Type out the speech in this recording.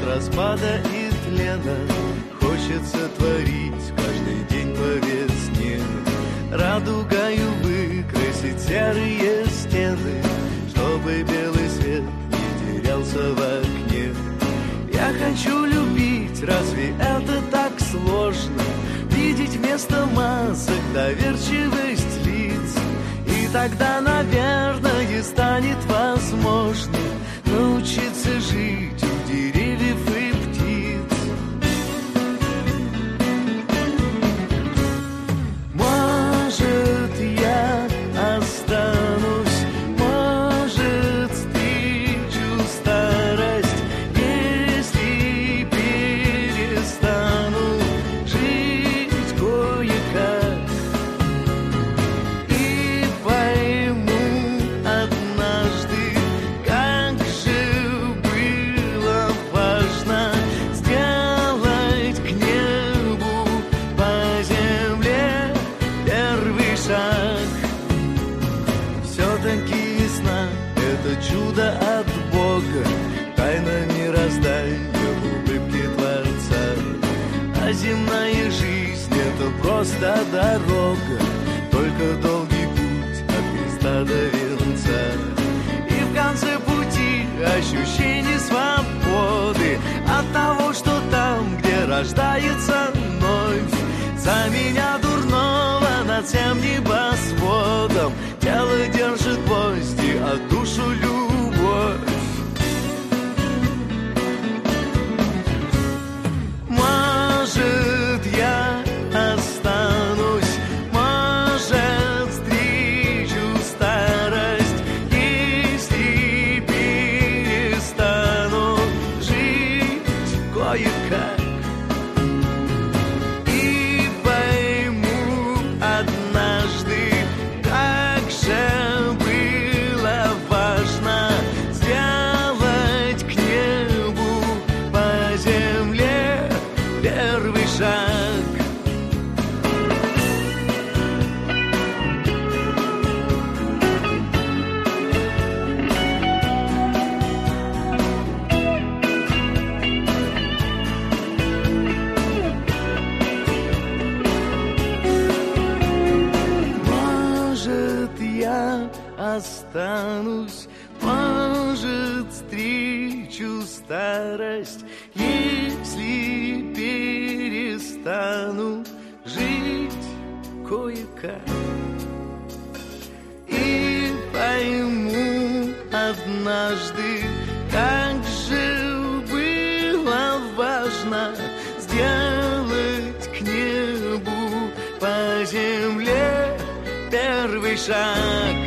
распада и тлена хочется творить каждый день по весне. Радугою выкрасить серые стены, чтобы белый свет не терялся в окне. Я хочу любить, разве это так сложно? Видеть вместо масок доверчивость лиц. И тогда, наверное, станет возможно научиться жить у деревьев и птиц. Может, я останусь, может, встречу старость, если перестану жить кое-как. И пойму однажды, как же было важно сделать к небу по земле первый шаг. Все-таки весна — это чудо от Бога, тайна мироздания в улыбке Творца. А земная жизнь — это просто дорога, только долгий путь от креста до венца. И в конце пути ощущение свободы от того, что там, где рождается вновь, за меня дурного над всем небосводом тело держит гвозди, а душу любовь. Может, я останусь, может, встречу старость, если перестану жить кое-как. И пойму однажды, как же было важно сделать к небу по земле первый шаг. Может, я останусь, может, встречу старость, если перестану жить кое-как. И пойму однажды, как же было важно сделать к небу по земле первый шаг.